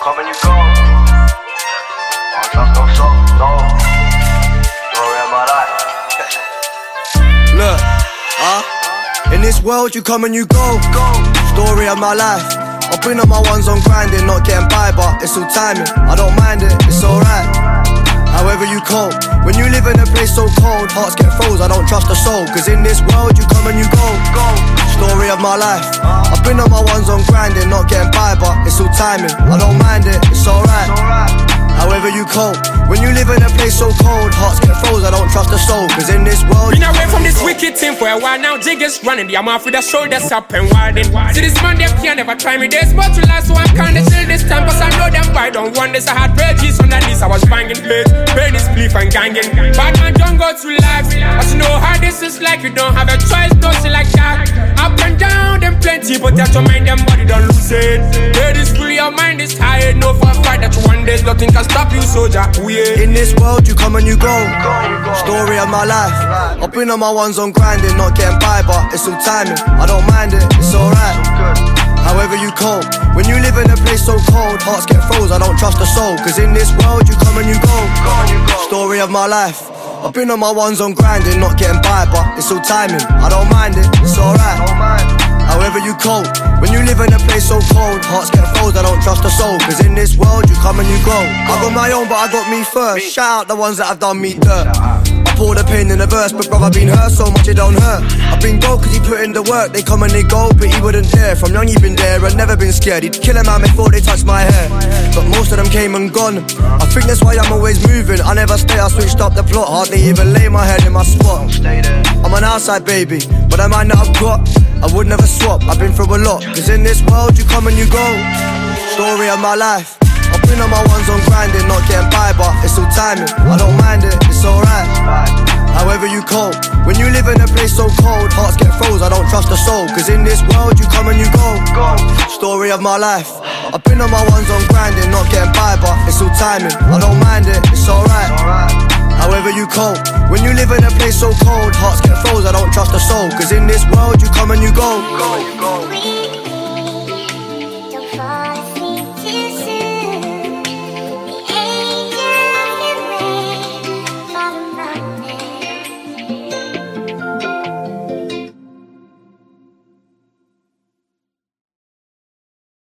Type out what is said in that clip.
come and you go. I trust no soul, no. Story of my life. Look, in this world you come and you go. Story of my life. I've been on my ones on grinding, not getting by, but it's all timing. I don't mind it, it's alright. However you cope, when you live in a place so cold, hearts get froze, I don't trust a soul. Cause in this world you come and you go. Story of my life. I've been on my ones on grinding, not getting by, but it's all timing. I don't mind it, it's alright. However you cope, when you live in a place so cold, hearts get froze, I don't trust a soul. Cause in this world been away from this wicked thing for a while now, jig is running. The amount with the shoulders up and widen. See this man, they can't never try me. There's more to life, so I'm kinda chill this time. Cause I know them boy don't want this. I had pages on the knees, I was banging plates, pain is belief and ganging. Bad man don't go through life, but you know how this is like. You don't have a choice, no shit like that. Up and down, them plenty, but that's your mind, them body don't lose it. Head is free, your mind is tired. No for a fight that you one day, nothing can stop you, soldier. In this world you come and you go. Story of my life. I've been on my ones on grinding, not getting by, but it's all timing. I don't mind it, it's alright. However you cope, when you live in a place so cold, hearts get froze, I don't trust a soul. Cause in this world you come and you go. Story of my life. I've been on my ones on grinding, not getting by, but it's all timing. I don't mind it, it's alright. However you cope, when you live in a place so cold, hearts get froze, I don't trust a soul. Cause in this world you come and you go. I got my own but I got me first. Shout out the ones that have done me dirt. I pour the pain in the verse, but brother been hurt so much it don't hurt. I've been gold cause he put in the work. They come and they go, but he wouldn't dare. From young he been there and never been scared. He'd kill a man before they touch my hair, but most of them came and gone. I think that's why I'm always moving. I never stay, I switched up the plot. Hardly even lay my head in my spot. I'm an outside baby, but the mind that I've got, I would never swap. I've been through a lot. Cause in this world you come and you go. Story of my life. I've been on my ones on grinding, not getting by, but it's all timing. I don't mind it, it's alright. However you cope, when you live in a place so cold, hearts get froze, I don't trust a soul. Cause in this world you come and you go. Story of my life. I've been on my ones on grinding, not getting by, but it's all timing. I don't mind it, it's alright. However you cope, when you live in a place so cold, hearts get froze, I don't trust a soul. Cause in this world you come and you go.